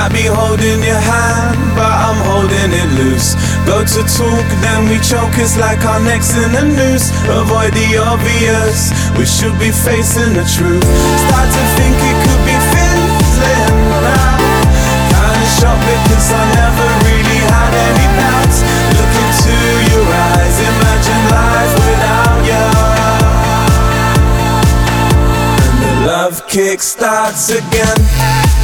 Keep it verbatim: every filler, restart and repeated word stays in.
Might be holding your hand, but I'm holding it loose. Go to talk, then we choke, it's like our necks in a noose. Avoid the obvious, we should be facing the truth. Start to think it could be fizzling now. Kinda shocked because I never really had any doubts. Look into your eyes, imagine life without you. And the love kick starts again.